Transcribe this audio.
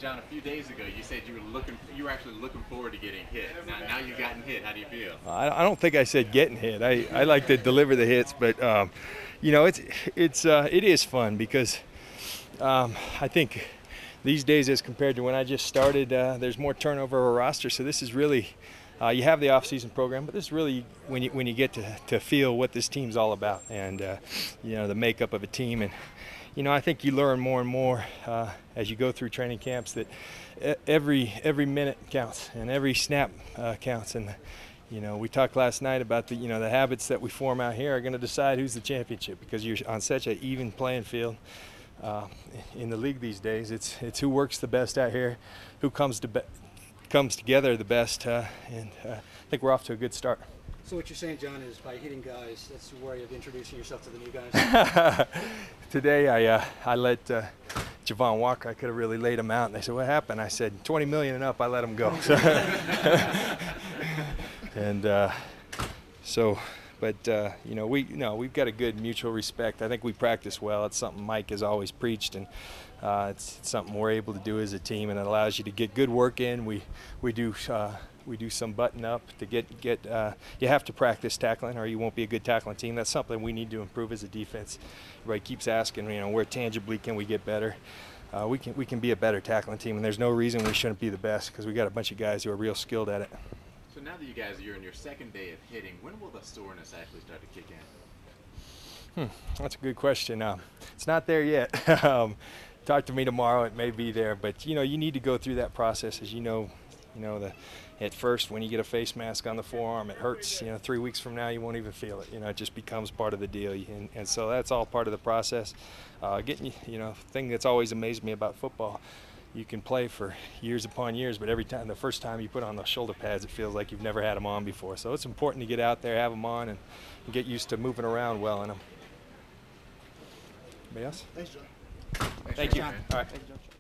John, a few days ago, you said you were actually looking forward to getting hit. Now you've gotten hit. How do you feel? I don't think I said getting hit. I like to deliver the hits, but you know, it is fun because I think these days, as compared to when I just started, there's more turnover of a roster. So this is really, you have the off-season program, but this is really when you get to feel what this team's all about, and you know, the makeup of a team. And you know, I think you learn more and more as you go through training camps that every minute counts and every snap counts. And you know, we talked last night about the habits that we form out here are going to decide who's the championship, because you're on such an even playing field. In the league these days, it's who works the best out here, who comes together the best, and I think we're off to a good start. So what you're saying, John, is by hitting guys, that's your way of introducing yourself to the new guys? Today I let Javon Walker, I could have really laid him out, and they said, what happened? I said, 20 million and up, I let him go. And you know, we've got a good mutual respect. I think we practice well. It's something Mike has always preached, and it's something we're able to do as a team, and it allows you to get good work in. We do some button up to get you have to practice tackling, or you won't be a good tackling team. That's something we need to improve as a defense. Everybody keeps asking, you know, where tangibly can we get better? We can be a better tackling team, and there's no reason we shouldn't be the best, because we got a bunch of guys who are real skilled at it. So now that you're in your second day of hitting, when will the soreness actually start to kick in? That's a good question. It's not there yet. Talk to me tomorrow. It may be there, but you know, you need to go through that process. As you know, at first when you get a face mask on the forearm, it hurts. You know, 3 weeks from now you won't even feel it. You know, it just becomes part of the deal, and so that's all part of the process. Thing that's always amazed me about football. You can play for years upon years, but the first time you put on the shoulder pads, it feels like you've never had them on before. So it's important to get out there, have them on, and get used to moving around well in them. Anybody else? Thanks, John. Thank you. John. All right. Thank you, John.